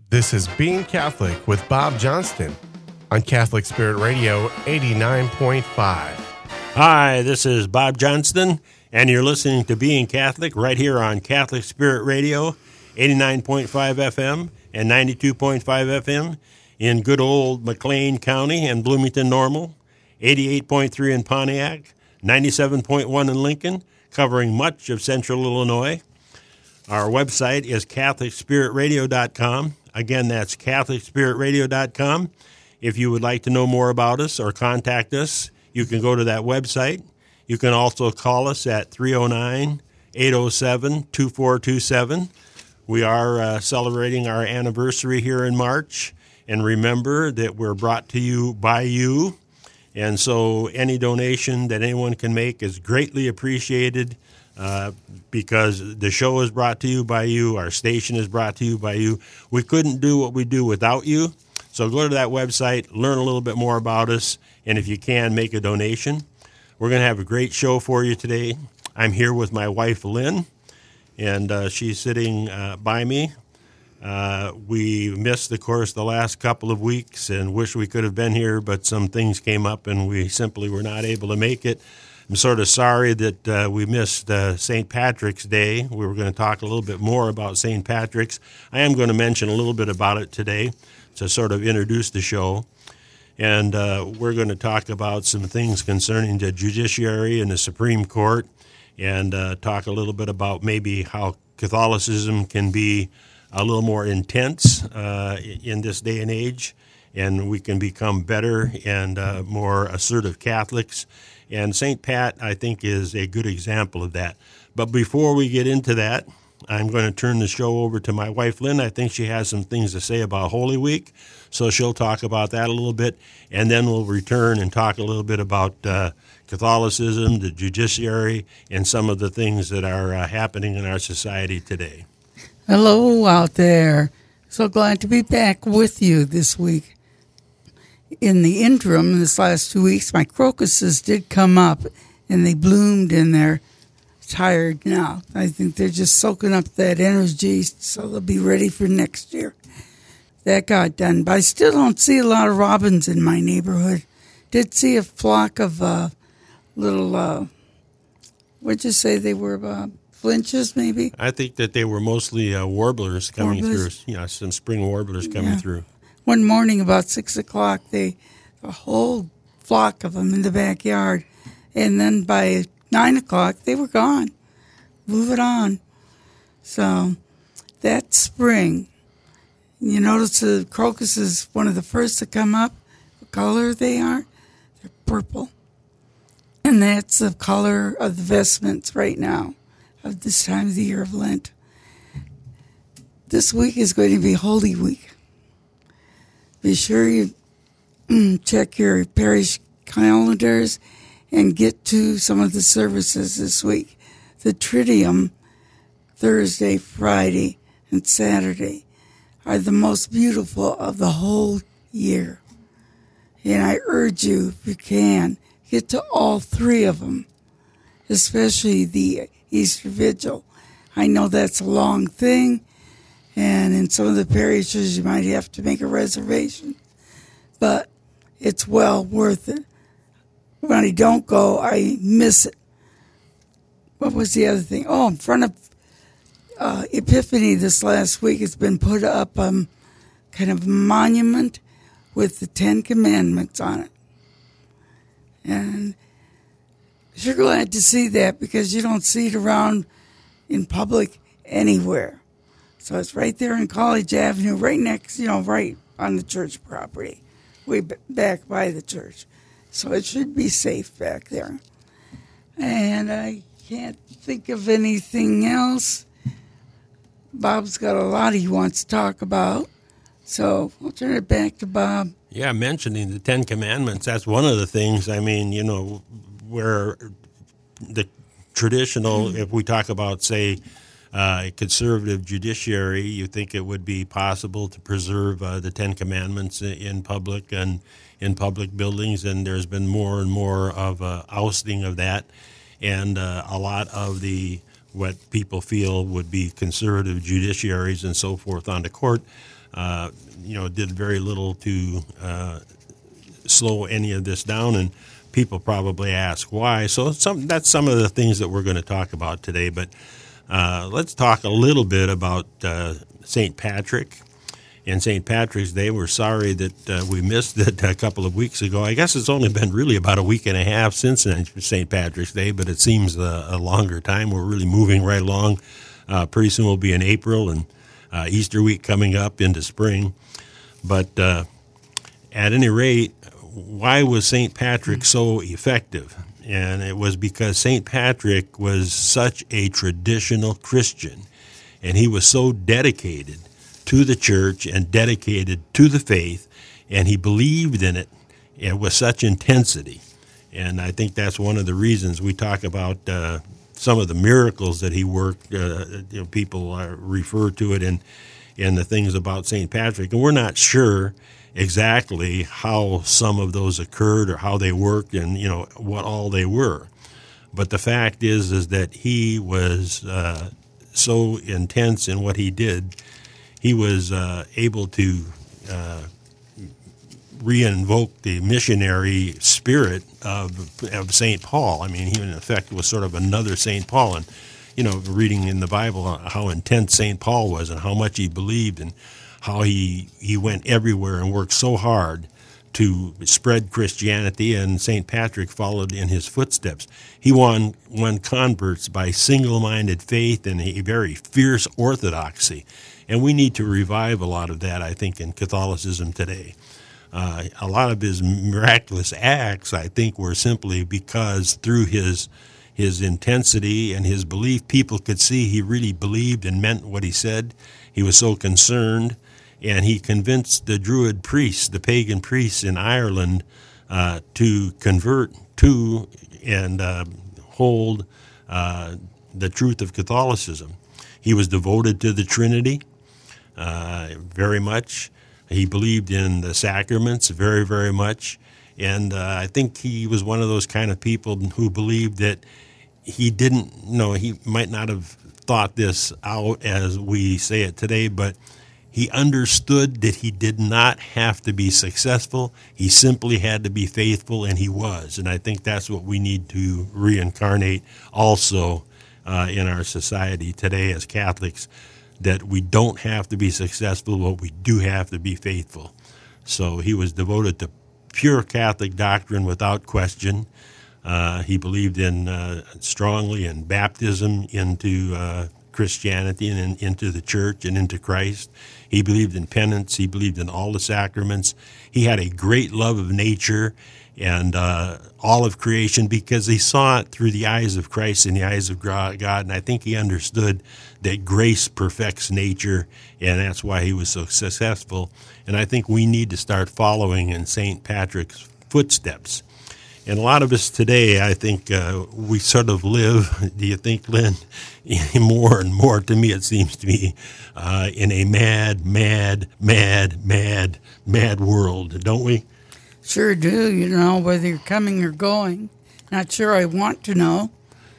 This is Being Catholic with Bob Johnston on Catholic Spirit Radio 89.5. Hi, this is Bob Johnston, and you're listening to Being Catholic right here on Catholic Spirit Radio 89.5 FM and 92.5 FM in good old McLean County and Bloomington Normal, 88.3 in Pontiac, 97.1 in Lincoln, covering much of central Illinois. Our website is CatholicSpiritRadio.com. Again, that's CatholicSpiritRadio.com. If you would like to know more about us or contact us, you can go to that website. You can also call us at 309-807-2427. We are celebrating our anniversary here in March. And remember that we're brought to you by you. And so any donation that anyone can make is greatly appreciated. Because the show is brought to you by you, our station is brought to you by you. We couldn't do what we do without you. So go to that website, learn a little bit more about us, and if you can, make a donation. We're going to have a great show for you today. I'm here with my wife, Lynn, and she's sitting by me. We missed, of course, the last couple of weeks and wish we could have been here, but some things came up and we simply were not able to make it. I'm sort of sorry that we missed St. Patrick's Day. We were going to talk a little bit more about St. Patrick's. I am going to mention a little bit about it today to sort of introduce the show. And we're going to talk about some things concerning the judiciary and the Supreme Court and talk a little bit about maybe how Catholicism can be a little more intense in this day and age, and we can become better and more assertive Catholics. And St. Pat, I think, is a good example of that. But before we get into that, I'm going to turn the show over to my wife, Lynn. I think she has some things to say about Holy Week, so she'll talk about that a little bit, and then we'll return and talk a little bit about Catholicism, the judiciary, and some of the things that are happening in our society today. Hello out there. So glad to be back with you this week. In the interim, this last 2 weeks, my crocuses did come up, and they bloomed, and they're tired now. I think they're just soaking up that energy, so they'll be ready for next year. That got done, but I still don't see a lot of robins in my neighborhood. Did see a flock of little, what'd you say they were, flinches, maybe? I think that they were mostly warblers coming through, some spring warblers coming through. One morning about 6 o'clock, a whole flock of them in the backyard. And then by 9 o'clock, they were gone. Move it on. So that's spring. You notice the crocus is one of the first to come up. What color they are? They're purple. And that's the color of the vestments right now of this time of the year of Lent. This week is going to be Holy Week. Be sure you check your parish calendars and get to some of the services this week. The Triduum, Thursday, Friday, and Saturday, are the most beautiful of the whole year. And I urge you, if you can, get to all three of them, especially the Easter Vigil. I know that's a long thing. And in some of the parishes, you might have to make a reservation. But it's well worth it. When I don't go, I miss it. What was the other thing? Oh, in front of Epiphany this last week, it's been put up kind of a monument with the Ten Commandments on it. And you're glad to see that because you don't see it around in public anywhere. So it's right there in College Avenue, right next, right on the church property, way back by the church. So it should be safe back there. And I can't think of anything else. Bob's got a lot he wants to talk about. So I'll turn it back to Bob. Yeah, mentioning the Ten Commandments, that's one of the things, where the traditional, if we talk about, say, conservative judiciary, you think it would be possible to preserve the Ten Commandments in public and in public buildings, and there's been more and more of ousting of that, and a lot of what people feel would be conservative judiciaries and so forth on the court did very little to slow any of this down, and people probably ask why. So that's some of the things that we're going to talk about today. But let's talk a little bit about St. Patrick and St. Patrick's Day. We're sorry that we missed it a couple of weeks ago. I guess it's only been really about a week and a half since St. Patrick's Day, but it seems a longer time. We're really moving right along. Pretty soon we'll be in April, and Easter week coming up into spring. But at any rate, why was St. Patrick so effective? And it was because St. Patrick was such a traditional Christian, and he was so dedicated to the church and dedicated to the faith, and he believed in it and with such intensity. And I think that's one of the reasons we talk about some of the miracles that he worked. People refer to it in the things about St. Patrick, and we're not sure exactly how some of those occurred or how they worked and what all they were. But the fact is that he was so intense in what he did. He was able to re-invoke the missionary spirit of St. Paul. I mean, he in effect was sort of another St. Paul. And, reading in the Bible how intense St. Paul was and how much he believed and how he went everywhere and worked so hard to spread Christianity, and St. Patrick followed in his footsteps. He won converts by single-minded faith and a very fierce orthodoxy. And we need to revive a lot of that, I think, in Catholicism today. A lot of his miraculous acts, I think, were simply because through his intensity and his belief, people could see he really believed and meant what he said. He was so concerned, and he convinced the Druid priests, the pagan priests in Ireland, to convert to and hold the truth of Catholicism. He was devoted to the Trinity very much. He believed in the sacraments very, very much. And I think he was one of those kind of people who believed that he might not have thought this out as we say it today, but he understood that he did not have to be successful. He simply had to be faithful, and he was. And I think that's what we need to reincarnate also in our society today as Catholics, that we don't have to be successful, but we do have to be faithful. So he was devoted to pure Catholic doctrine without question. He believed strongly in baptism into Christianity and into the church and into Christ. He believed in penance. He believed in all the sacraments. He had a great love of nature and all of creation because he saw it through the eyes of Christ and the eyes of God. And I think he understood that grace perfects nature, and that's why he was so successful. And I think we need to start following in St. Patrick's footsteps. And a lot of us today, I think we sort of live, do you think, Lynn, more and more, to me it seems to be, in a mad world, don't we? Sure do, whether you're coming or going. Not sure I want to know.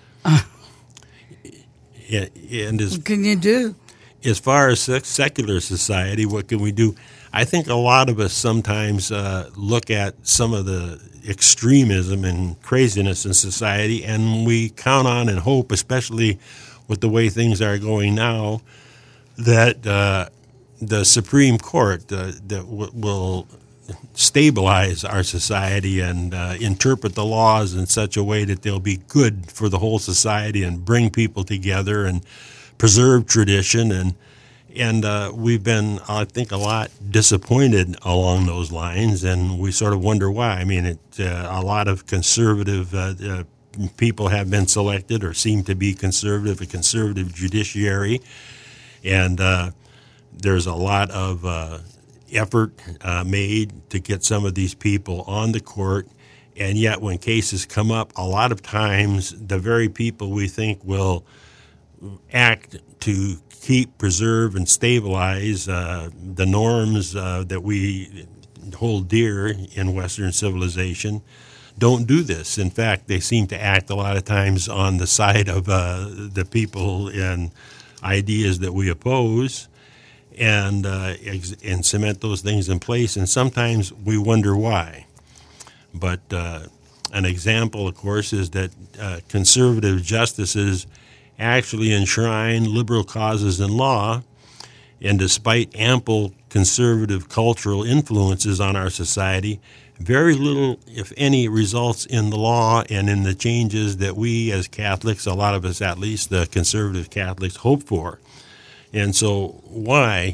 And what can you do? As far as secular society, what can we do? I think a lot of us sometimes look at some of the extremism and craziness in society, and we count on and hope, especially with the way things are going now, that the Supreme Court that will stabilize our society and interpret the laws in such a way that they'll be good for the whole society and bring people together and preserve tradition. And we've been, I think, a lot disappointed along those lines, and we sort of wonder why. I mean, a lot of conservative people have been selected or seem to be conservative, a conservative judiciary, and there's a lot of effort made to get some of these people on the court, and yet when cases come up, a lot of times the very people we think will act to keep, preserve, and stabilize the norms that we hold dear in Western civilization don't do this. In fact, they seem to act a lot of times on the side of the people and ideas that we oppose. and cement those things in place. And sometimes we wonder why. But an example, of course, is that conservative justices actually enshrine liberal causes in law, and despite ample conservative cultural influences on our society, very little, if any, results in the law and in the changes that we as Catholics, a lot of us at least, the conservative Catholics, hope for. And so why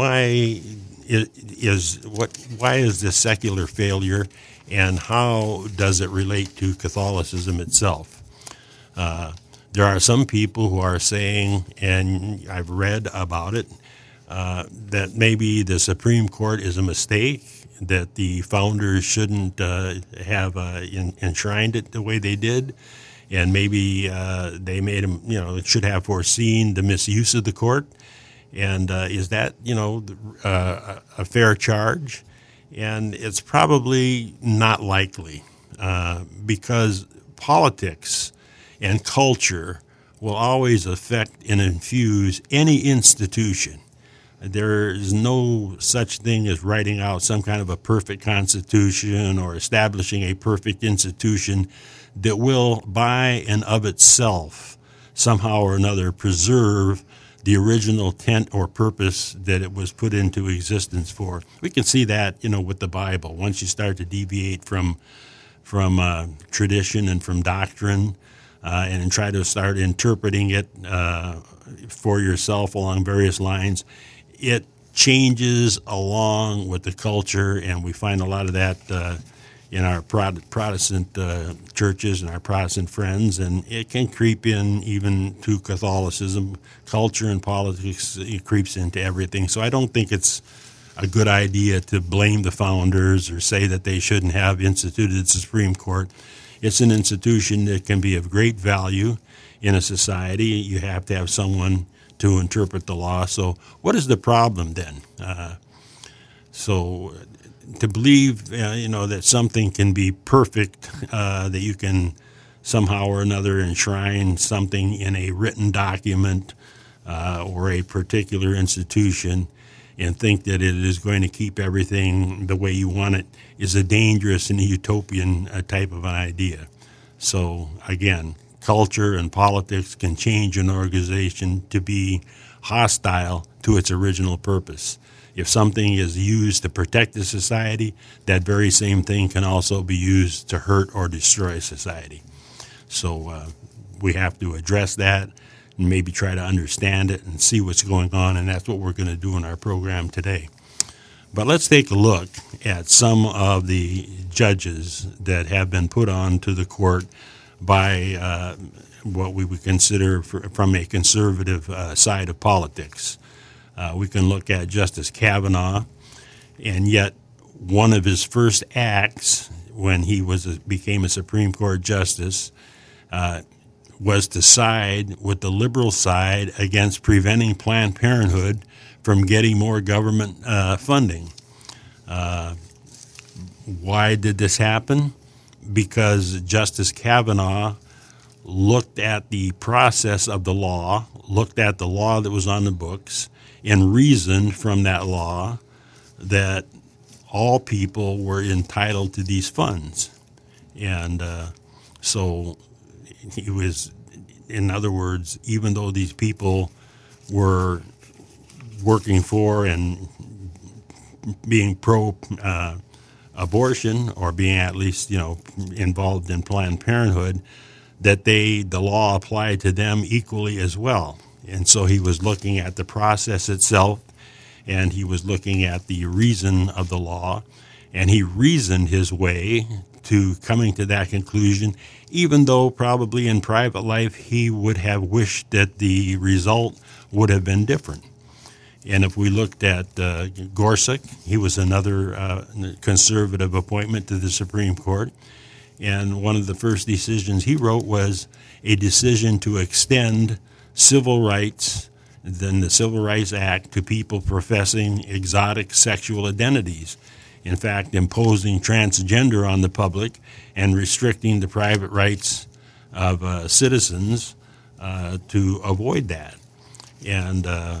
is this secular failure, and how does it relate to Catholicism itself? There are some people who are saying, and I've read about it, that maybe the Supreme Court is a mistake, that the founders shouldn't have enshrined it the way they did, and maybe they made them, should have foreseen the misuse of the court. And is that, a fair charge? And it's probably not likely, because politics and culture will always affect and infuse any institution. There is no such thing as writing out some kind of a perfect constitution or establishing a perfect institution that will, by and of itself, somehow or another preserve the original intent or purpose that it was put into existence for. We can see that, with the Bible. Once you start to deviate from tradition and from doctrine, and try to start interpreting it for yourself along various lines, it changes along with the culture, and we find a lot of that in our Protestant churches and our Protestant friends, and it can creep in even to Catholicism. Culture and politics, it creeps into everything. So I don't think it's a good idea to blame the founders or say that they shouldn't have instituted the Supreme Court. It's an institution that can be of great value in a society. You have to have someone to interpret the law. So what is the problem then? So to believe, that something can be perfect, that you can somehow or another enshrine something in a written document or a particular institution and think that it is going to keep everything the way you want it is a dangerous and utopian type of an idea. So again, culture and politics can change an organization to be hostile to its original purpose. If something is used to protect the society, that very same thing can also be used to hurt or destroy society. So we have to address that and maybe try to understand it and see what's going on, and that's what we're going to do in our program today. But let's take a look at some of the judges that have been put on to the court by what we would consider from a conservative side of politics. We can look at Justice Kavanaugh, and yet one of his first acts when he became a Supreme Court justice was to side with the liberal side against preventing Planned Parenthood from getting more government funding. Why did this happen? Because Justice Kavanaugh looked at the process of the law, looked at the law that was on the books, and reasoned from that law that all people were entitled to these funds. And so he was, in other words, even though these people were working for and being pro-abortion or being at least, involved in Planned Parenthood, that the law applied to them equally as well. And so he was looking at the process itself, and he was looking at the reason of the law, and he reasoned his way to coming to that conclusion, even though probably in private life he would have wished that the result would have been different. And if we looked at Gorsuch, he was another conservative appointment to the Supreme Court. And one of the first decisions he wrote was a decision to extend civil rights, then the Civil Rights Act, to people professing exotic sexual identities. In fact, imposing transgender on the public and restricting the private rights of citizens to avoid that. And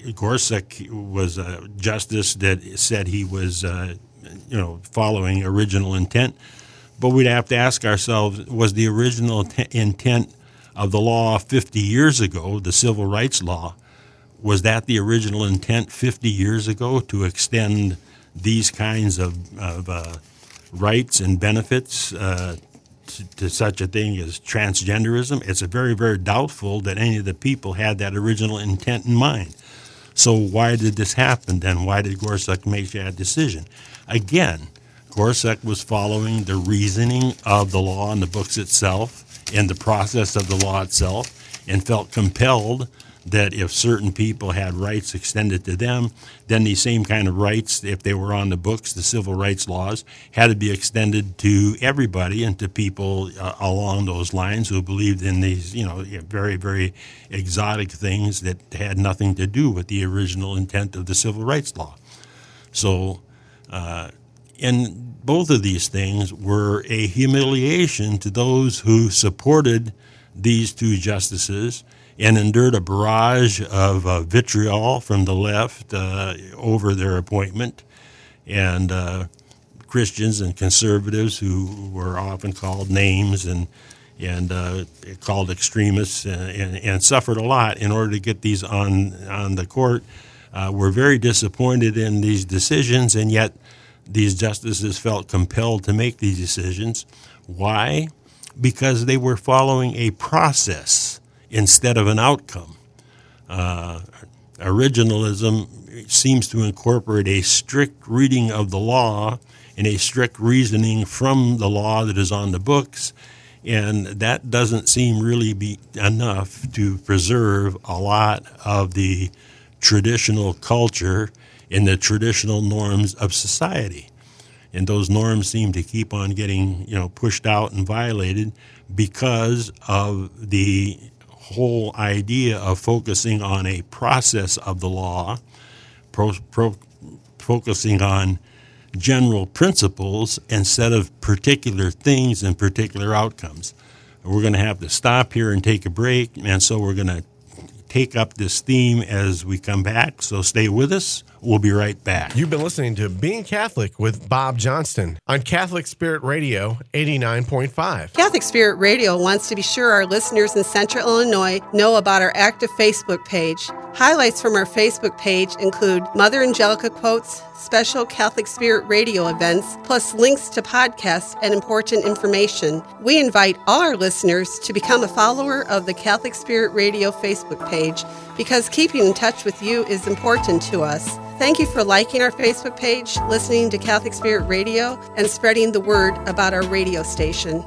Gorsuch was a justice that said he was, following original intent. But we'd have to ask ourselves, was the original intent of the law 50 years ago, the civil rights law, was that the original intent 50 years ago to extend these kinds of rights and benefits to such a thing as transgenderism? It's very, very doubtful that any of the people had that original intent in mind. So why did this happen then? Why did Gorsuch make that decision? Again, Gorsuch was following the reasoning of the law and the books itself and the process of the law itself, and felt compelled that if certain people had rights extended to them, then these same kind of rights, if they were on the books, the civil rights laws, had to be extended to everybody and to people along those lines who believed in these, very, very exotic things that had nothing to do with the original intent of the civil rights law. So, and both of these things were a humiliation to those who supported these two justices and endured a barrage of vitriol from the left over their appointment, and Christians and conservatives who were often called names and called extremists and suffered a lot in order to get these on the court, were very disappointed in these decisions, and yet these justices felt compelled to make these decisions. Why? Because they were following a process instead of an outcome. Originalism seems to incorporate a strict reading of the law and a strict reasoning from the law that is on the books, and that doesn't seem really be enough to preserve a lot of the traditional culture and the traditional norms of society. And those norms seem to keep on getting, pushed out and violated because of the whole idea of focusing on a process of the law, focusing on general principles instead of particular things and particular outcomes. We're going to have to stop here and take a break, and so we're going to take up this theme as we come back. So stay with us. We'll be right back. You've been listening to Being Catholic with Bob Johnston on Catholic Spirit Radio 89.5. Catholic Spirit Radio wants to be sure our listeners in Central Illinois know about our active Facebook page. Highlights from our Facebook page include Mother Angelica quotes, special Catholic Spirit Radio events, plus links to podcasts and important information. We invite all our listeners to become a follower of the Catholic Spirit Radio Facebook page because keeping in touch with you is important to us. Thank you for liking our Facebook page, listening to Catholic Spirit Radio, and spreading the word about our radio station.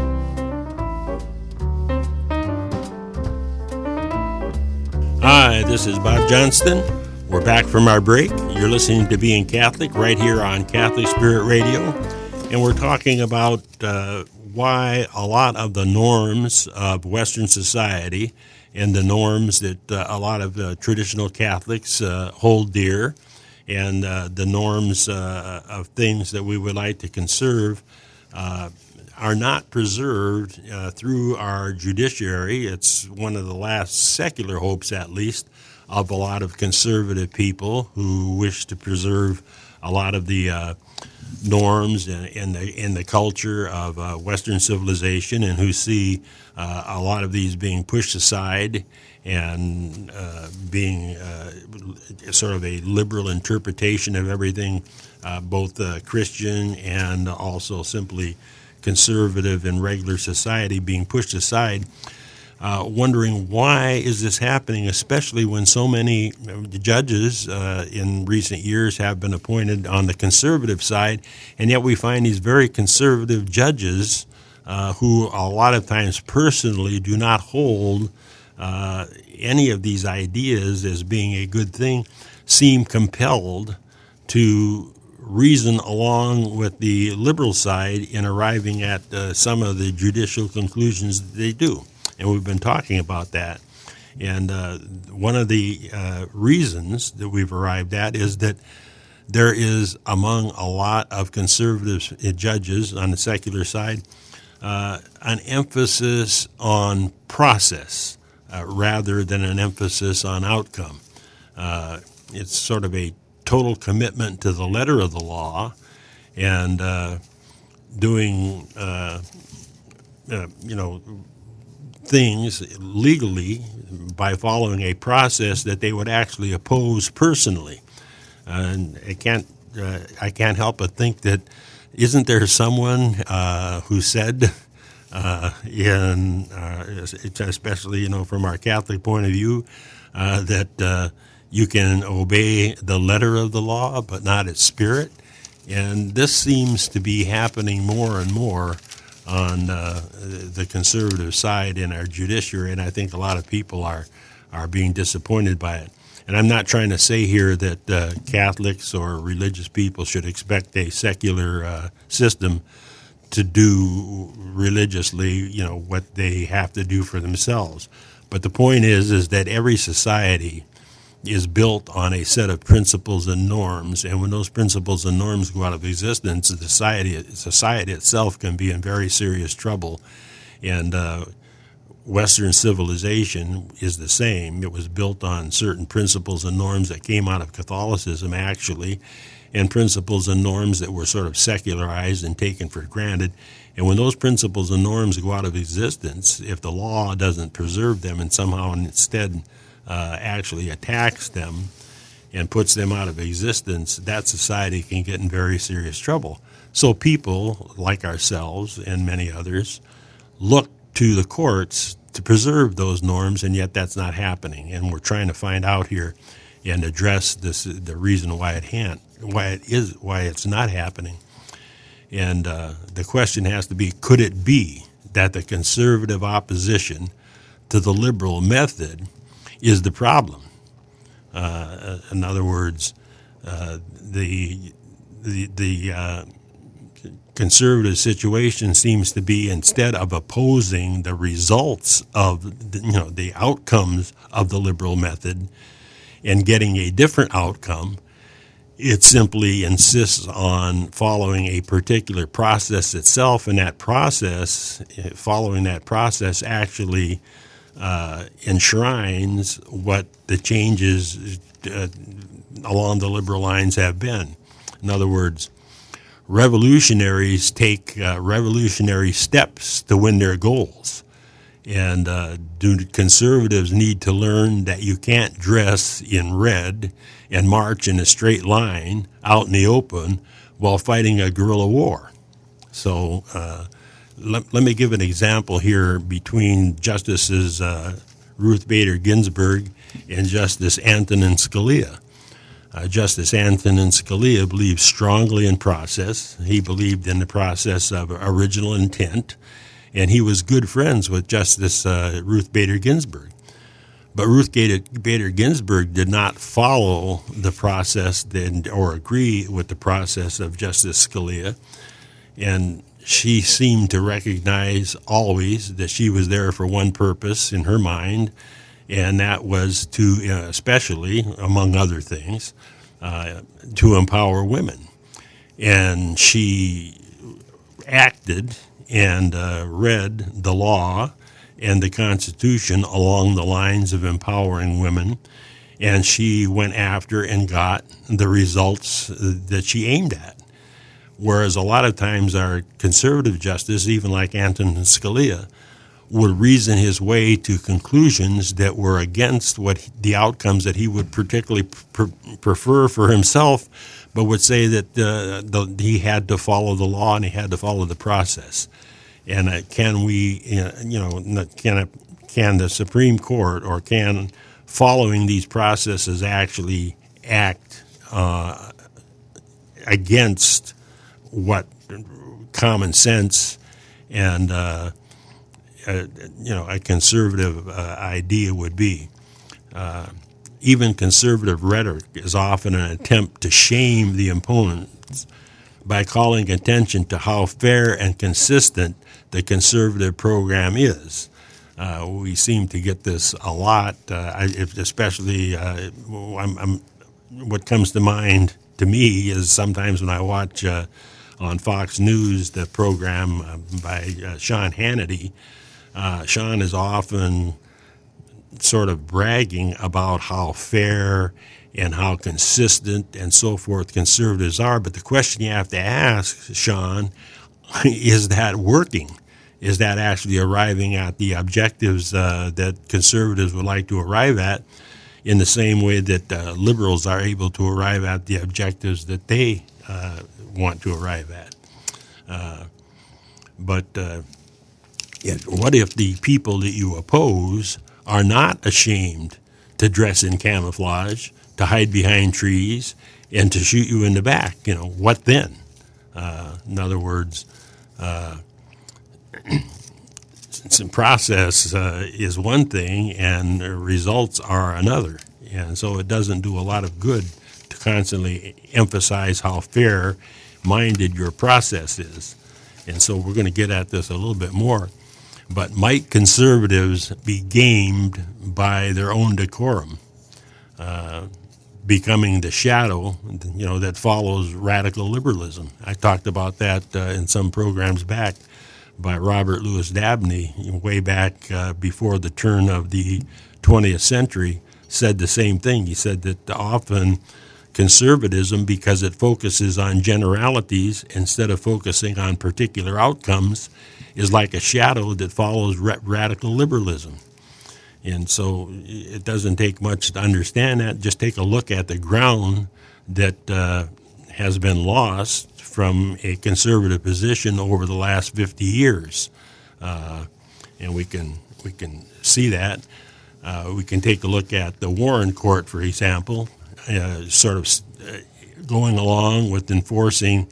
Hi, this is Bob Johnston. We're back from our break. You're listening to Being Catholic right here on Catholic Spirit Radio, and we're talking about why a lot of the norms of Western society and the norms that a lot of traditional Catholics hold dear, and the norms of things that we would like to conserve are not preserved through our judiciary. It's one of the last secular hopes, at least, of a lot of conservative people who wish to preserve a lot of the norms and the culture of Western civilization, and who see a lot of these being pushed aside and being sort of a liberal interpretation of everything, both Christian and also simply conservative and regular society being pushed aside, wondering why is this happening, especially when so many judges in recent years have been appointed on the conservative side, and yet we find these very conservative judges who a lot of times personally do not hold any of these ideas as being a good thing, seem compelled to reason along with the liberal side in arriving at some of the judicial conclusions that they do. And we've been talking about that. And one of the reasons that we've arrived at is that there is, among a lot of conservative judges on the secular side, an emphasis on process rather than an emphasis on outcome. It's sort of a total commitment to the letter of the law and doing, things legally by following a process that they would actually oppose personally. And I can't help but think that isn't there someone who said, especially from our Catholic point of view, that you can obey the letter of the law but not its spirit, and this seems to be happening more and more on the conservative side in our judiciary, and I think a lot of people are being disappointed by it. And I'm not trying to say here that Catholics or religious people should expect a secular system to do religiously, what they have to do for themselves. But the point is that every society is built on a set of principles and norms, and when those principles and norms go out of existence, society itself can be in very serious trouble. And Western civilization is the same. It was built on certain principles and norms that came out of Catholicism, actually, and principles and norms that were sort of secularized and taken for granted. And when those principles and norms go out of existence, if the law doesn't preserve them and somehow instead actually attacks them and puts them out of existence, that society can get in very serious trouble. So people like ourselves and many others look to the courts to preserve those norms, and yet that's not happening. And we're trying to find out here and address the reason why it's not happening. And the question has to be, could it be that the conservative opposition to the liberal method is the problem? In other words, the conservative situation seems to be, instead of opposing the results of the outcomes of the liberal method and getting a different outcome, it simply insists on following a particular process itself, and following that process actually enshrines what the changes along the liberal lines have been. In other words, revolutionaries take revolutionary steps to win their goals. And do conservatives need to learn that you can't dress in red and march in a straight line out in the open while fighting a guerrilla war? So let me give an example here between Justices Ruth Bader Ginsburg and Justice Antonin Scalia. Justice Antonin Scalia believed strongly in process. He believed in the process of original intent, and he was good friends with Justice Ruth Bader Ginsburg. But Ruth Bader Ginsburg did not follow the process or agree with the process of Justice Scalia, and she seemed to recognize always that she was there for one purpose in her mind, and that was to, especially, among other things, to empower women. And she acted and read the law and the Constitution along the lines of empowering women, and she went after and got the results that she aimed at. Whereas a lot of times our conservative justice, even like Antonin Scalia, would reason his way to conclusions that were against what the outcomes that he would particularly prefer for himself, but would say that he had to follow the law and he had to follow the process. And can the Supreme Court or can following these processes actually act against what common sense and a conservative idea would be? Even conservative rhetoric is often an attempt to shame the opponents by calling attention to how fair and consistent the conservative program is. We seem to get this a lot, especially what comes to mind to me is sometimes when I watch on Fox News the program by Sean Hannity. Sean is often sort of bragging about how fair and how consistent and so forth conservatives are. But the question you have to ask, Sean, is that working? Is that actually arriving at the objectives that conservatives would like to arrive at in the same way that liberals are able to arrive at the objectives that they want to arrive at? But what if the people that you oppose are not ashamed to dress in camouflage, to hide behind trees, and to shoot you in the back? What then? In other words, some process is one thing and results are another. And so it doesn't do a lot of good to constantly emphasize how fair-minded your process is. And so we're going to get at this a little bit more. But might conservatives be gamed by their own decorum, becoming the shadow, that follows radical liberalism? I talked about that in some programs back by Robert Louis Dabney, way back before the turn of the 20th century, said the same thing. He said that often conservatism, because it focuses on generalities instead of focusing on particular outcomes, is like a shadow that follows radical liberalism. And so it doesn't take much to understand that. Just take a look at the ground that has been lost from a conservative position over the last 50 years. And we can see that. We can take a look at the Warren Court, for example, sort of going along with enforcing,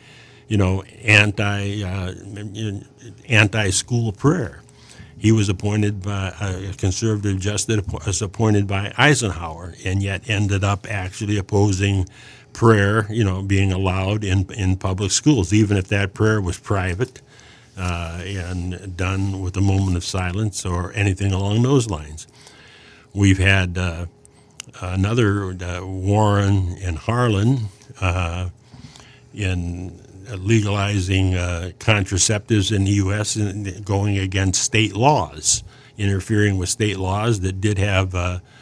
anti-school prayer. He was appointed by a conservative justice, was appointed by Eisenhower, and yet ended up actually opposing prayer, being allowed in public schools, even if that prayer was private and done with a moment of silence or anything along those lines. We've had another Warren and Harlan in legalizing contraceptives in the U.S. and going against state laws, interfering with state laws that did have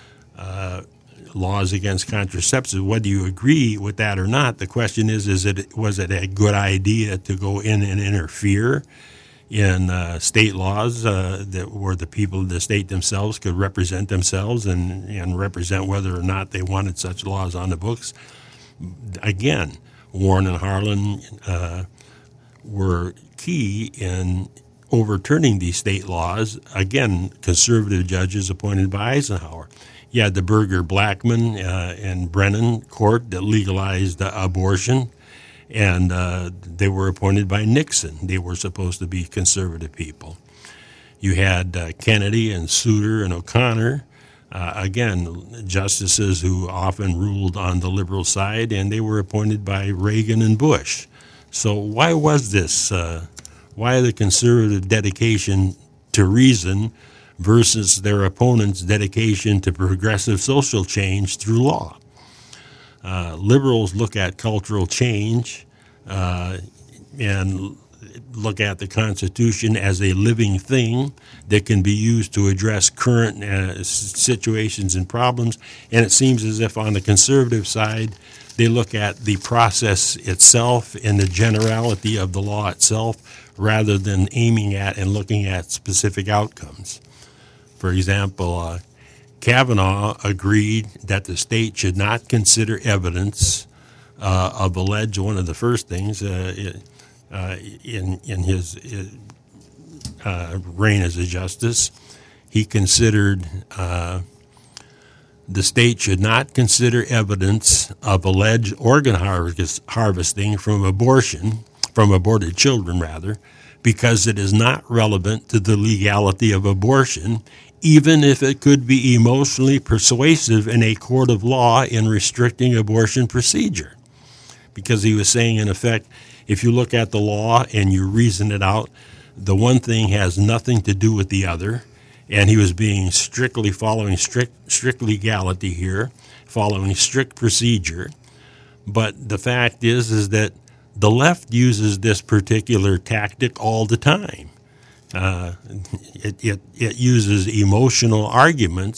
laws against contraceptives. Whether you agree with that or not, the question is was it a good idea to go in and interfere in state laws that where the people of the state themselves could represent themselves and represent whether or not they wanted such laws on the books? Again, Warren and Harlan were key in overturning these state laws. Again, conservative judges appointed by Eisenhower. You had the Burger-Blackman and Brennan court that legalized abortion, and they were appointed by Nixon. They were supposed to be conservative people. You had Kennedy and Souter and O'Connor, again, justices who often ruled on the liberal side, and they were appointed by Reagan and Bush. So why was this? Why the conservative dedication to reason versus their opponents' dedication to progressive social change through law? Liberals look at cultural change and look at the Constitution as a living thing that can be used to address current situations and problems. And it seems as if on the conservative side, they look at the process itself and the generality of the law itself rather than aiming at and looking at specific outcomes. For example, Kavanaugh agreed that the state should not consider evidence of alleged, one of the first things in his reign as a justice, he considered the state should not consider evidence of alleged organ harvesting from aborted children, because it is not relevant to the legality of abortion, even if it could be emotionally persuasive in a court of law in restricting abortion procedure. Because he was saying, in effect, if you look at the law and you reason it out, the one thing has nothing to do with the other, and he was being following strict legality here, following strict procedure. But the fact is that the left uses this particular tactic all the time. It uses emotional arguments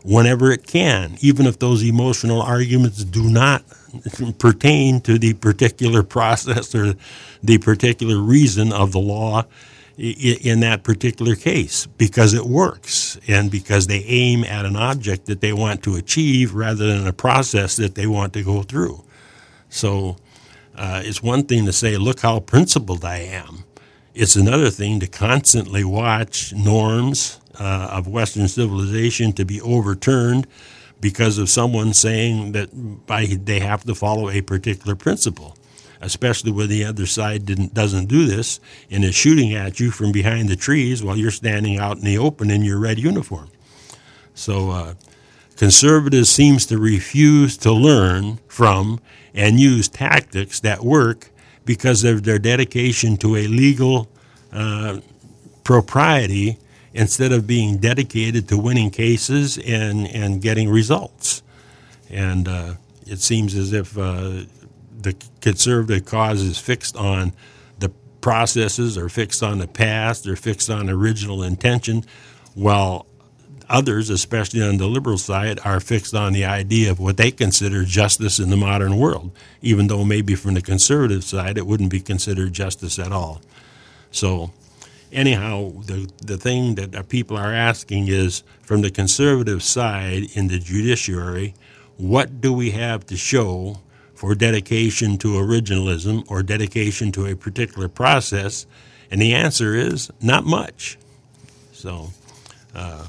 whenever it can, even if those emotional arguments do not pertain to the particular process or the particular reason of the law in that particular case, because it works and because they aim at an object that they want to achieve rather than a process that they want to go through. So it's one thing to say, look how principled I am. It's another thing to constantly watch norms of Western civilization to be overturned because of someone saying that they have to follow a particular principle, especially when the other side doesn't do this and is shooting at you from behind the trees while you're standing out in the open in your red uniform. So conservatives seems to refuse to learn from and use tactics that work because of their dedication to a legal propriety instead of being dedicated to winning cases and getting results. And it seems as if the conservative cause is fixed on the processes or fixed on the past or fixed on original intention, while others, especially on the liberal side, are fixed on the idea of what they consider justice in the modern world, even though maybe from the conservative side it wouldn't be considered justice at all. So anyhow, the thing that people are asking is, from the conservative side in the judiciary, what do we have to show for dedication to originalism or dedication to a particular process? And the answer is not much. So at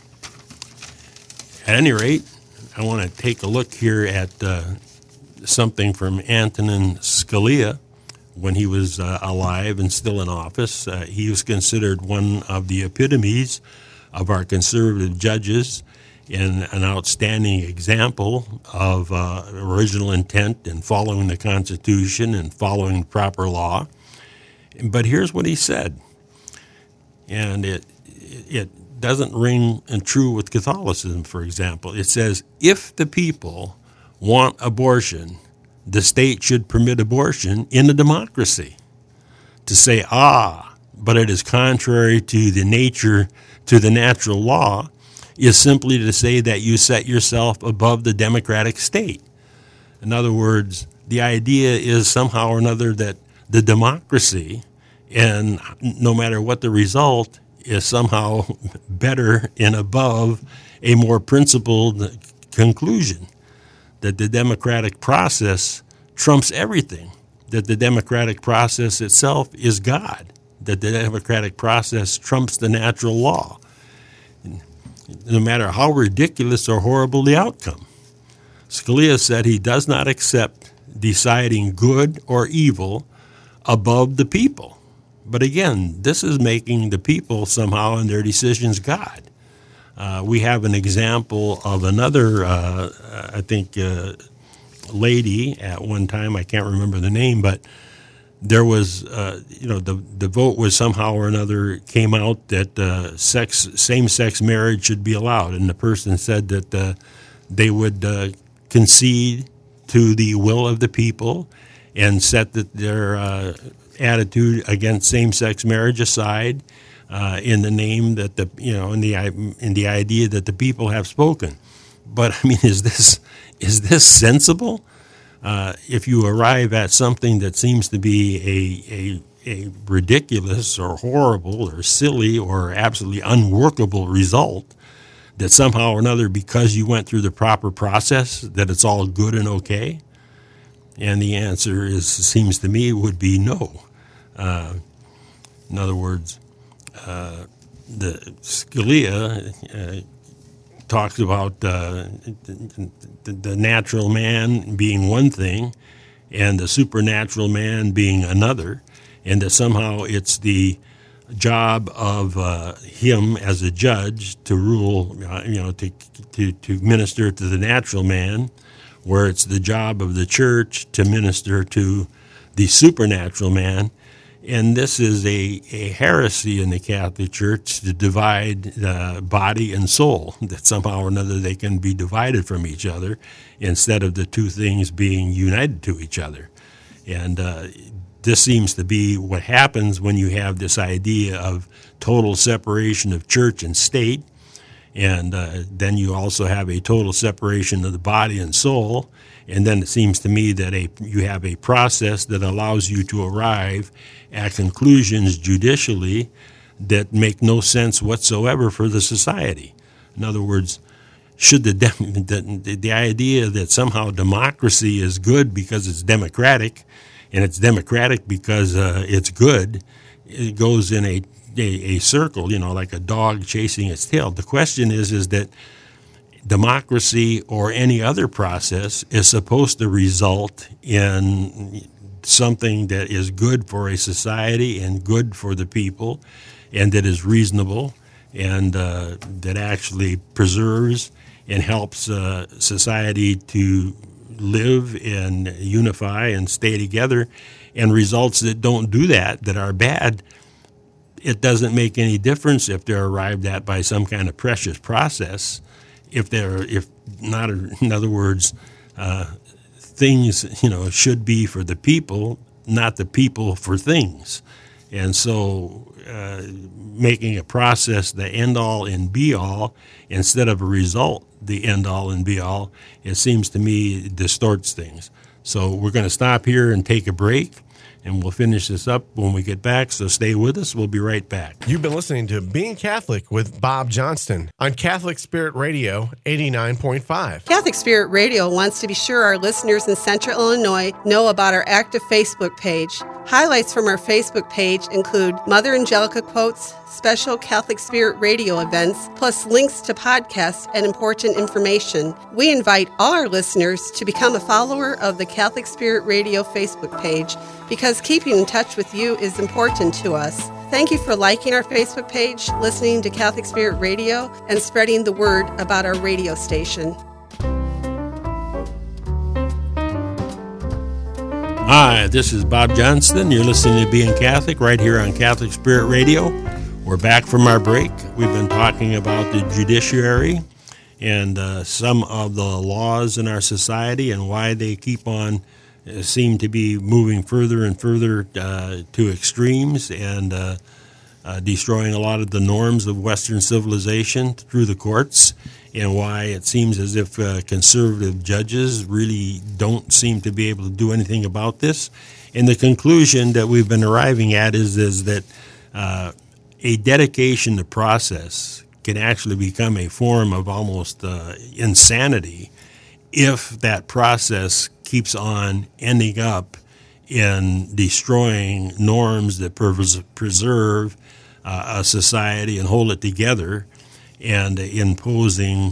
any rate, I want to take a look here at something from Antonin Scalia when he was alive and still in office. He was considered one of the epitomes of our conservative judges and an outstanding example of original intent and following the Constitution and following proper law. But here's what he said, and it doesn't ring true with Catholicism, for example. It says, if the people want abortion, the state should permit abortion in a democracy. To say, but it is contrary to the natural law, is simply to say that you set yourself above the democratic state. In other words, the idea is somehow or another that the democracy, and no matter what the result, is somehow better and above a more principled conclusion, that the democratic process trumps everything, that the democratic process itself is God, that the democratic process trumps the natural law, no matter how ridiculous or horrible the outcome. Scalia said he does not accept deciding good or evil above the people. But again, this is making the people somehow in their decisions God. We have an example of another, lady at one time. I can't remember the name, but there was, the vote was somehow or another came out that same-sex marriage should be allowed, and the person said that they would concede to the will of the people and set their attitude against same-sex marriage aside in the name that in the idea that the people have spoken. But I mean, is this sensible? If you arrive at something that seems to be a ridiculous or horrible or silly or absolutely unworkable result, that somehow or another, because you went through the proper process, that it's all good and okay? And the answer seems to me, would be no. In other words, the Scalia talks about the natural man being one thing and the supernatural man being another, and that somehow it's the job of him as a judge to rule, to minister to the natural man, where it's the job of the church to minister to the supernatural man. And this is a heresy in the Catholic Church to divide body and soul, that somehow or another they can be divided from each other instead of the two things being united to each other. And this seems to be what happens when you have this idea of total separation of church and state, And then you also have a total separation of the body and soul. And then it seems to me that you have a process that allows you to arrive at conclusions judicially that make no sense whatsoever for the society. In other words, should the idea that somehow democracy is good because it's democratic, and it's democratic because it's good, it goes in a circle, like a dog chasing its tail. The question is that democracy or any other process is supposed to result in something that is good for a society and good for the people, and that is reasonable, and that actually preserves and helps society to live and unify and stay together. And results that don't do that are bad, it doesn't make any difference if they're arrived at by some kind of precious process. In other words, things should be for the people, not the people for things. And so making a process the end-all and be-all instead of a result the end-all and be-all, it seems to me distorts things. So we're going to stop here and take a break, and we'll finish this up when we get back. So stay with us. We'll be right back. You've been listening to Being Catholic with Bob Johnston on Catholic Spirit Radio 89.5. Catholic Spirit Radio wants to be sure our listeners in Central Illinois know about our active Facebook page. Highlights from our Facebook page include Mother Angelica quotes, special Catholic Spirit Radio events, plus links to podcasts and important information. We invite all our listeners to become a follower of the Catholic Spirit Radio Facebook page because keeping in touch with you is important to us. Thank you for liking our Facebook page, listening to Catholic Spirit Radio, and spreading the word about our radio station. Hi, this is Bob Johnston. You're listening to Being Catholic right here on Catholic Spirit Radio. We're back from our break. We've been talking about the judiciary and some of the laws in our society and why they keep on seem to be moving further and further to extremes and destroying a lot of the norms of Western civilization through the courts, and why it seems as if conservative judges really don't seem to be able to do anything about this. And the conclusion that we've been arriving at is that a dedication to process can actually become a form of almost insanity if that process keeps on ending up in destroying norms that preserve a society and hold it together, and imposing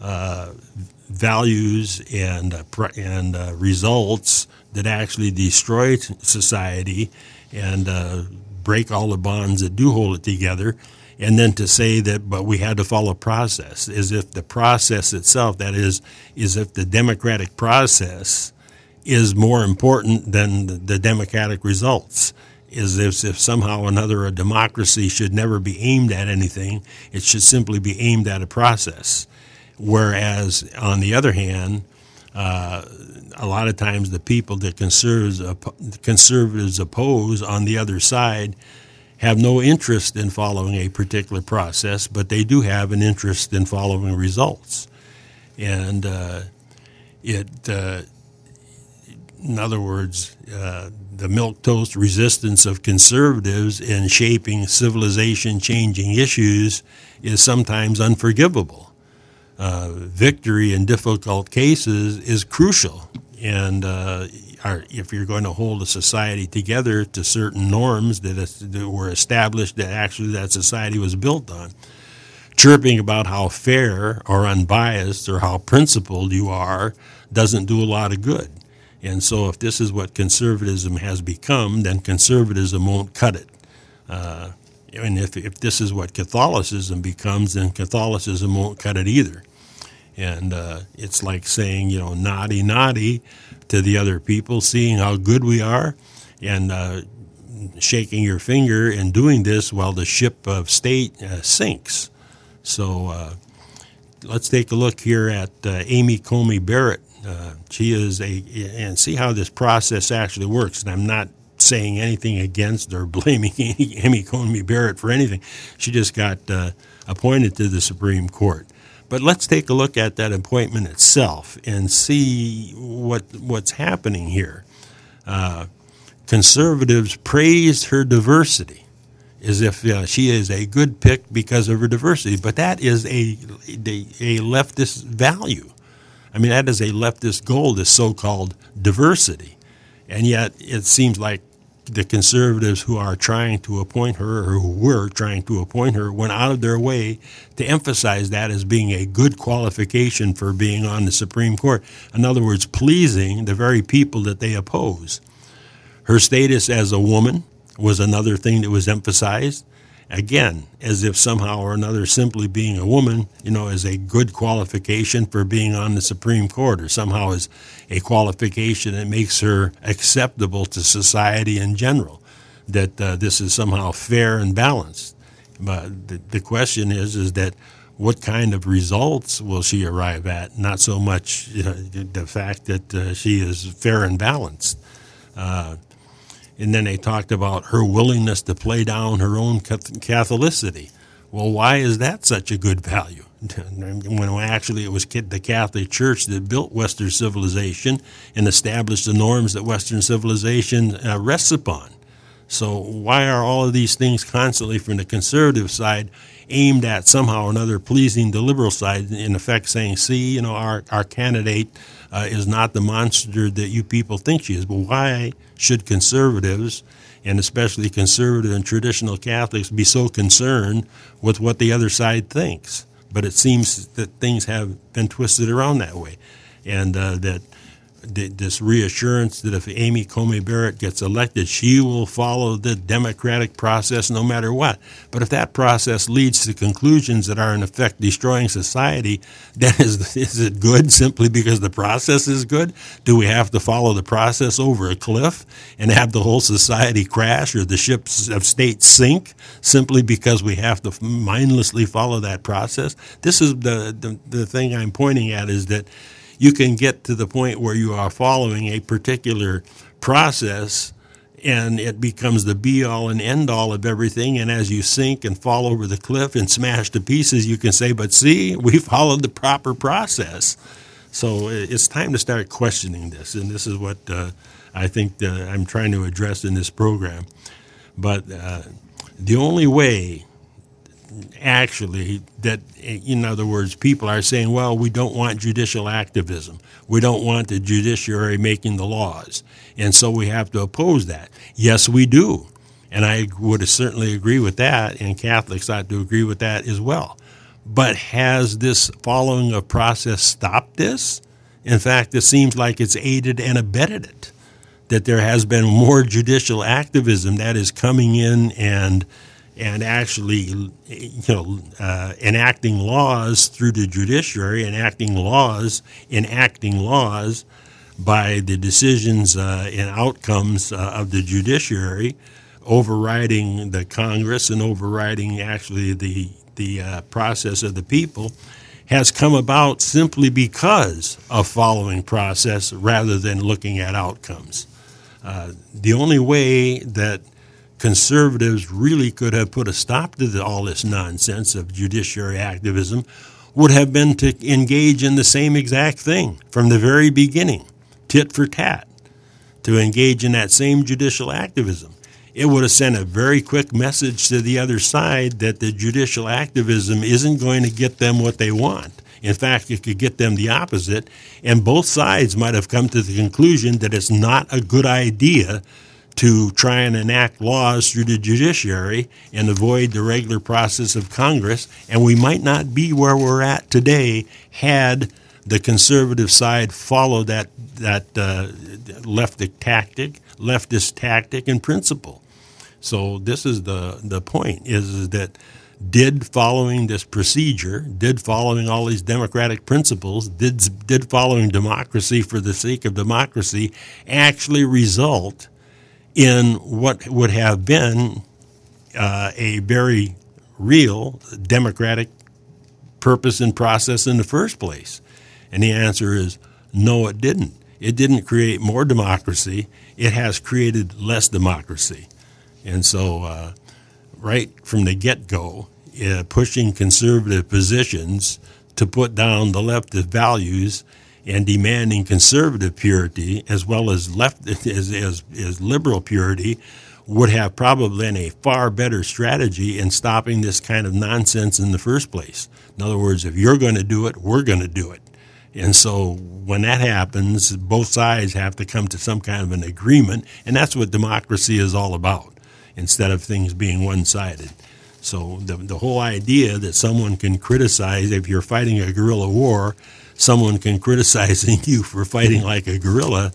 values and results that actually destroy society and break all the bonds that do hold it together. And then to say that, but we had to follow process, as if the process itself, that is if the democratic process is more important than the democratic results. Is if somehow or another a democracy should never be aimed at anything. It should simply be aimed at a process. Whereas, on the other hand, a lot of times the people that conservatives oppose on the other side have no interest in following a particular process, but they do have an interest in following results. And in other words, the milquetoast resistance of conservatives in shaping civilization-changing issues is sometimes unforgivable. Victory in difficult cases is crucial, and if you're going to hold a society together to certain norms that were established that actually that society was built on, chirping about how fair or unbiased or how principled you are doesn't do a lot of good. And so if this is what conservatism has become, then conservatism won't cut it. And if this is what Catholicism becomes, then Catholicism won't cut it either. And it's like saying, naughty, naughty to the other people, seeing how good we are, and shaking your finger and doing this while the ship of state sinks. So let's take a look here at Amy Coney Barrett. She is and see how this process actually works. And I'm not saying anything against or blaming Amy Coney Barrett for anything. She just got appointed to the Supreme Court. But let's take a look at that appointment itself and see what's happening here. Conservatives praised her diversity as if she is a good pick because of her diversity, but that is a leftist value. I mean, that is a leftist goal, this so-called diversity. And yet it seems like the conservatives who are trying to appoint her, or who were trying to appoint her, went out of their way to emphasize that as being a good qualification for being on the Supreme Court. In other words, pleasing the very people that they oppose. Her status as a woman was another thing that was emphasized. Again, as if somehow or another simply being a woman, is a good qualification for being on the Supreme Court, or somehow is a qualification that makes her acceptable to society in general, that this is somehow fair and balanced. But the question is that what kind of results will she arrive at? Not so much the fact that she is fair and balanced. And then they talked about her willingness to play down her own Catholicity. Well, why is that such a good value? When actually it was the Catholic Church that built Western civilization and established the norms that Western civilization rests upon. So why are all of these things constantly from the conservative side aimed at somehow or another pleasing the liberal side, in effect saying, see, our candidate is not the monster that you people think she is? But why should conservatives, and especially conservative and traditional Catholics, be so concerned with what the other side thinks? But it seems that things have been twisted around that way, and that this reassurance that if Amy Coney Barrett gets elected, she will follow the democratic process no matter what. But if that process leads to conclusions that are in effect destroying society, then is it good simply because the process is good? Do we have to follow the process over a cliff and have the whole society crash or the ships of state sink simply because we have to mindlessly follow that process? This is the thing I'm pointing at, is that you can get to the point where you are following a particular process and it becomes the be-all and end-all of everything, and as you sink and fall over the cliff and smash to pieces, you can say, but see, we followed the proper process. So it's time to start questioning this, and this is what I think I'm trying to address in this program. But the only way actually that, in other words, people are saying, well, we don't want judicial activism. We don't want the judiciary making the laws, and so we have to oppose that. Yes, we do, and I would certainly agree with that, and Catholics ought to agree with that as well. But has this following of process stopped this? In fact, it seems like it's aided and abetted it, that there has been more judicial activism that is coming in and actually, enacting laws through the judiciary, enacting laws by the decisions and outcomes of the judiciary, overriding the Congress and overriding actually the process of the people, has come about simply because of following process rather than looking at outcomes. The only way that conservatives really could have put a stop to all this nonsense of judiciary activism would have been to engage in the same exact thing from the very beginning, tit for tat, to engage in that same judicial activism. It would have sent a very quick message to the other side that the judicial activism isn't going to get them what they want. In fact, it could get them the opposite, and both sides might have come to the conclusion that it's not a good idea to try and enact laws through the judiciary and avoid the regular process of Congress, and we might not be where we're at today had the conservative side followed that leftist tactic and principle. So this is the point, is that did following this procedure, did following all these democratic principles, did following democracy for the sake of democracy actually result in what would have been a very real democratic purpose and process in the first place? And the answer is no, it didn't. It didn't create more democracy. It has created less democracy. And so right from the get-go, pushing conservative positions to put down the leftist values and demanding conservative purity as well as as liberal purity would have probably been a far better strategy in stopping this kind of nonsense in the first place. In other words, if you're going to do it, we're going to do it. And so when that happens, both sides have to come to some kind of an agreement, and that's what democracy is all about, instead of things being one-sided. So the whole idea that someone can criticize, if you're fighting a guerrilla war, someone can criticize you for fighting like a guerrilla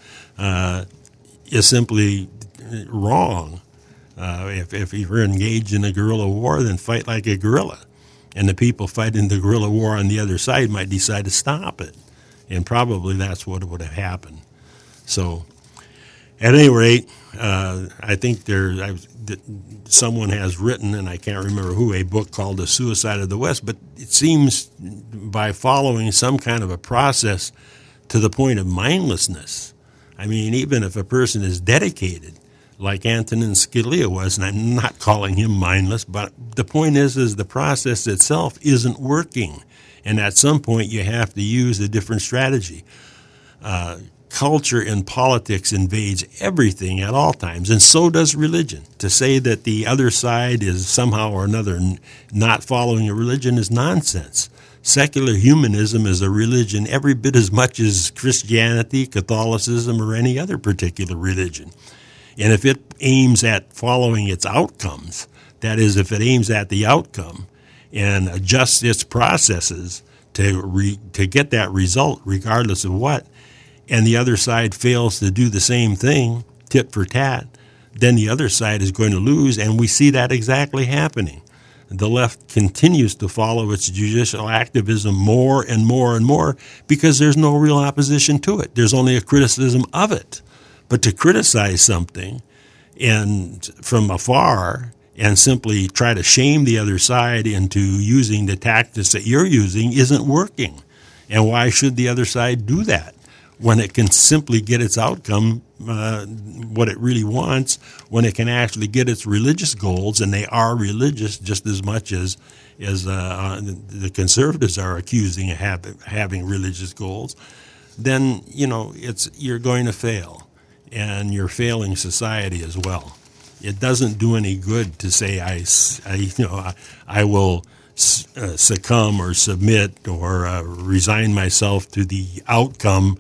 is simply wrong. If you're engaged in a guerrilla war, then fight like a guerrilla. And the people fighting the guerrilla war on the other side might decide to stop it. And probably that's what would have happened. So at any rate, I think someone has written, and I can't remember who, a book called The Suicide of the West, but it seems by following some kind of a process to the point of mindlessness. I mean, even if a person is dedicated, like Antonin Scalia was, and I'm not calling him mindless, but the point is the process itself isn't working. And at some point, you have to use a different strategy. Culture and politics invades everything at all times, and so does religion. To say that the other side is somehow or another not following a religion is nonsense. Secular humanism is a religion every bit as much as Christianity, Catholicism, or any other particular religion. And if it aims at following its outcomes, that is, if it aims at the outcome and adjusts its processes to get that result, regardless of what, and the other side fails to do the same thing, tit for tat, then the other side is going to lose, and we see that exactly happening. The left continues to follow its judicial activism more and more and more because there's no real opposition to it. There's only a criticism of it. But to criticize something and from afar and simply try to shame the other side into using the tactics that you're using isn't working. And why should the other side do that when it can simply get its outcome, what it really wants, when it can actually get its religious goals, and they are religious just as much as the conservatives are accusing of having religious goals, then, you're going to fail. And you're failing society as well. It doesn't do any good to say I will succumb or submit or resign myself to the outcome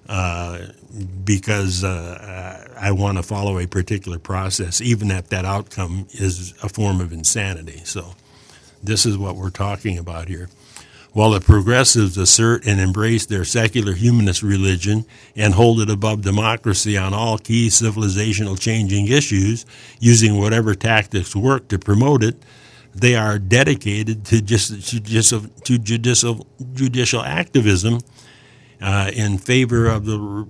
because I want to follow a particular process, even if that outcome is a form of insanity. So this is what we're talking about here. While the progressives assert and embrace their secular humanist religion and hold it above democracy on all key civilizational changing issues, using whatever tactics work to promote it, they are dedicated to judicial activism in favor of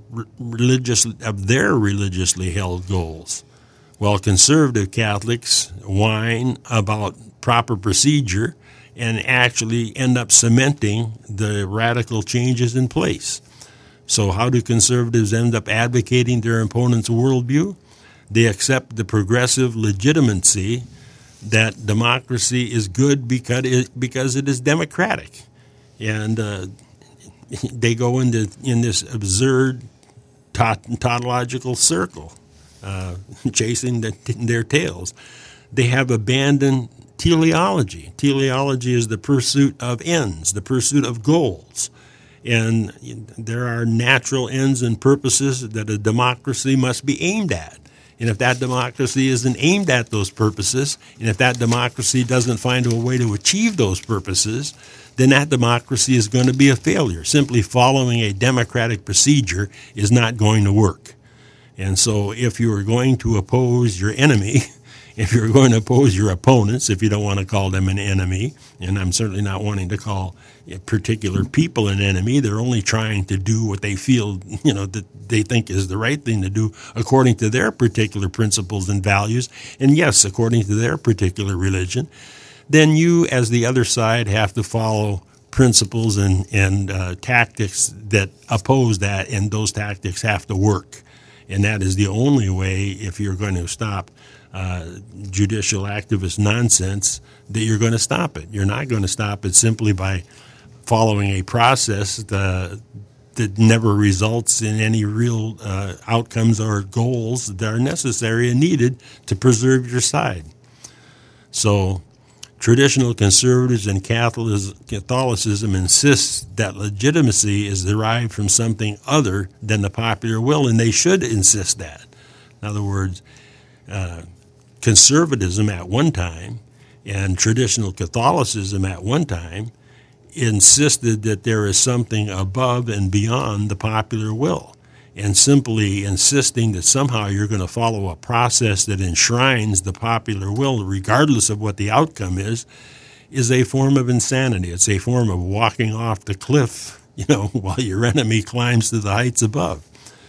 their religiously held goals. While conservative Catholics whine about proper procedure and actually end up cementing the radical changes in place. So how do conservatives end up advocating their opponent's worldview? They accept the progressive legitimacy that democracy is good because it is democratic. And they go in this absurd tautological circle, chasing their tails. They have abandoned teleology. Teleology is the pursuit of ends, the pursuit of goals. And there are natural ends and purposes that a democracy must be aimed at. And if that democracy isn't aimed at those purposes, and if that democracy doesn't find a way to achieve those purposes, then that democracy is going to be a failure. Simply following a democratic procedure is not going to work. And so if you are going to oppose your enemy, if you're going to oppose your opponents, if you don't want to call them an enemy, and I'm certainly not wanting to call particular people an enemy, they're only trying to do what they feel, that they think is the right thing to do according to their particular principles and values, and yes, according to their particular religion, then you, as the other side, have to follow principles and tactics that oppose that, and those tactics have to work. And that is the only way, if you're going to stop judicial activist nonsense, that you're going to stop it. You're not going to stop it simply by following a process that never results in any real outcomes or goals that are necessary and needed to preserve your side. So traditional conservatives and Catholicism insist that legitimacy is derived from something other than the popular will, and they should insist that. In other words, conservatism at one time and traditional Catholicism at one time insisted that there is something above and beyond the popular will, and simply insisting that somehow you're going to follow a process that enshrines the popular will regardless of what the outcome is a form of insanity. It's a form of walking off the cliff, while your enemy climbs to the heights above.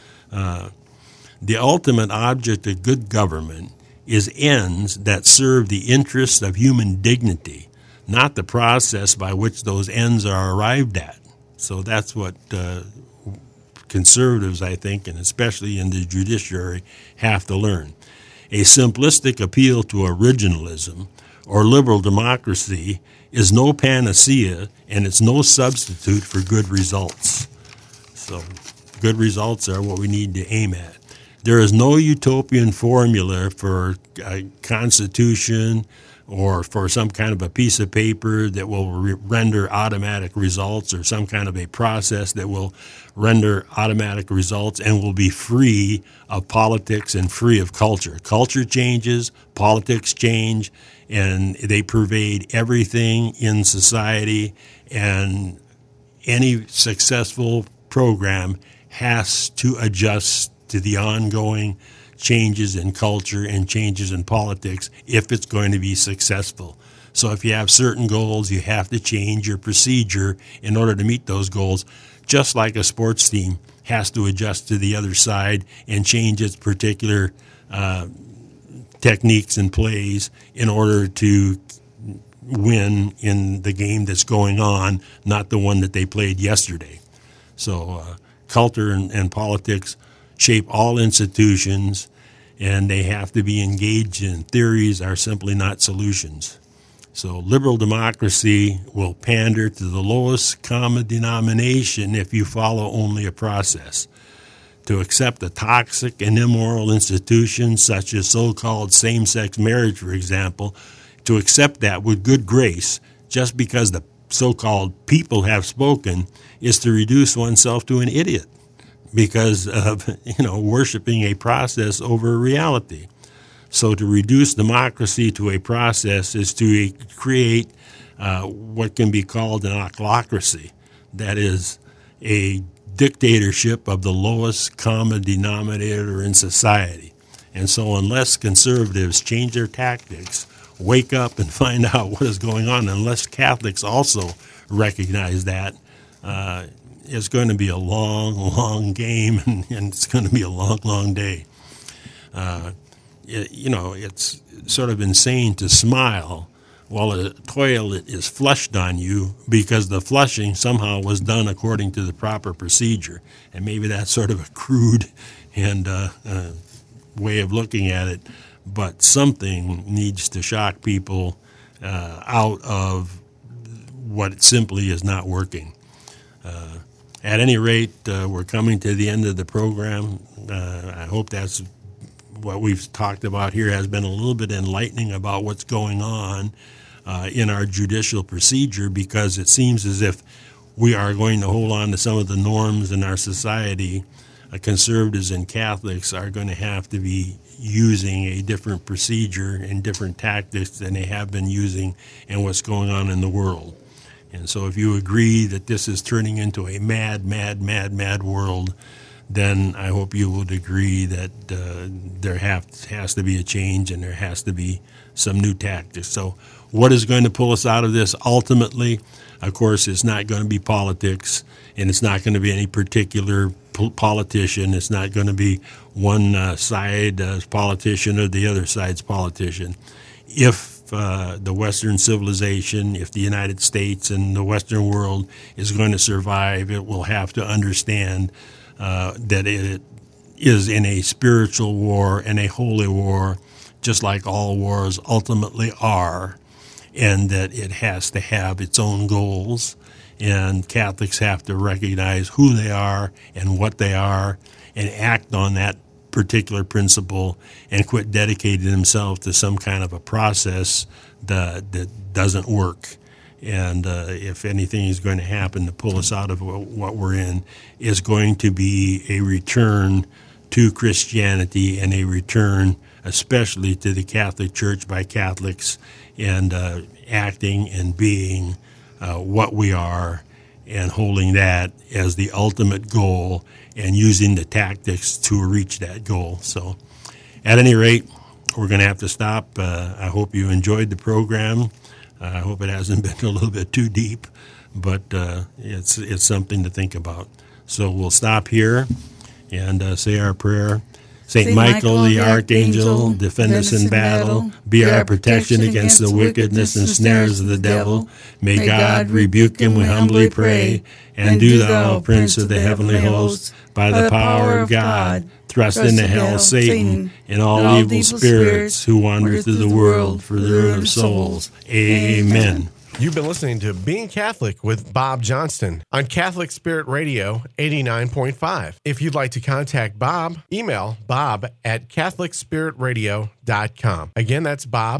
The ultimate object of good government is ends that serve the interests of human dignity, not the process by which those ends are arrived at. So that's what conservatives, I think, and especially in the judiciary, have to learn. A simplistic appeal to originalism or liberal democracy is no panacea, and it's no substitute for good results. So good results are what we need to aim at. There is no utopian formula for a constitution or for some kind of a piece of paper that will render automatic results, or some kind of a process that will render automatic results and will be free of politics and free of culture. Culture changes, politics change, and they pervade everything in society, and any successful program has to adjust to the ongoing changes in culture and changes in politics if it's going to be successful. So if you have certain goals, you have to change your procedure in order to meet those goals, just like a sports team has to adjust to the other side and change its particular techniques and plays in order to win in the game that's going on, not the one that they played yesterday. So culture and politics shape all institutions, and they have to be engaged in. Theories are simply not solutions. So liberal democracy will pander to the lowest common denomination if you follow only a process. To accept a toxic and immoral institution such as so-called same-sex marriage, for example, to accept that with good grace just because the so-called people have spoken is to reduce oneself to an idiot, because of worshiping a process over reality. So to reduce democracy to a process is to create what can be called an ochlocracy, that is a dictatorship of the lowest common denominator in society. And so unless conservatives change their tactics, wake up and find out what is going on, unless Catholics also recognize that, it's going to be a long, long game, and it's going to be a long, long day. It's sort of insane to smile while a toilet is flushed on you, because the flushing somehow was done according to the proper procedure. And maybe that's sort of a crude and way of looking at it, but something needs to shock people out of what simply is not working. At any rate, we're coming to the end of the program. I hope that's what we've talked about here has been a little bit enlightening about what's going on in our judicial procedure, because it seems as if we are going to hold on to some of the norms in our society. Conservatives and Catholics are going to have to be using a different procedure and different tactics than they have been using in what's going on in the world. And so if you agree that this is turning into a mad world, then I hope you would agree that there has to be a change, and there has to be some new tactics. So what is going to pull us out of this ultimately? Of course, it's not going to be politics, and it's not going to be any particular politician. It's not going to be one side's politician or the other side's politician. If the Western civilization, if the United States and the Western world is going to survive, it will have to understand that it is in a spiritual war and a holy war, just like all wars ultimately are, and that it has to have its own goals, and Catholics have to recognize who they are and what they are and act on that particular principle and quit dedicating themselves to some kind of a process that doesn't work. And if anything is going to happen to pull us out of what we're in, is going to be a return to Christianity and a return especially to the Catholic Church by Catholics and acting and being what we are and holding that as the ultimate goal and using the tactics to reach that goal. So at any rate, we're going to have to stop. I hope you enjoyed the program. I hope it hasn't been a little bit too deep, but it's something to think about. So we'll stop here and say our prayer. Saint Michael, the Archangel, defend us in battle. Be our protection against the wickedness and snares of the devil. May God rebuke him, we humbly pray. And do thou, Prince of the heavenly hosts, by the power of God, thrust into hell Satan and all evil spirits who wander through the world for the ruin of souls. Amen. You've been listening to Being Catholic with Bob Johnston on Catholic Spirit Radio 89.5. If you'd like to contact Bob, email bob@catholicspiritradio.com. Again, that's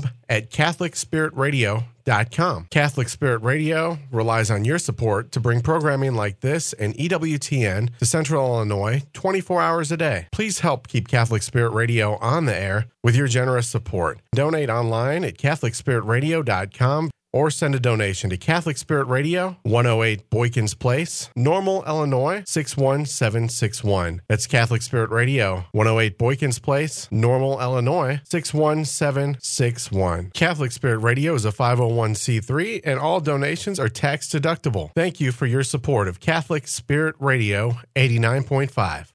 bob@catholicspiritradio.com. Catholic Spirit Radio relies on your support to bring programming like this and EWTN to Central Illinois 24 hours a day. Please help keep Catholic Spirit Radio on the air with your generous support. Donate online at catholicspiritradio.com. or send a donation to Catholic Spirit Radio, 108 Boykins Place, Normal, Illinois, 61761. That's Catholic Spirit Radio, 108 Boykins Place, Normal, Illinois, 61761. Catholic Spirit Radio is a 501c3, and all donations are tax deductible. Thank you for your support of Catholic Spirit Radio 89.5.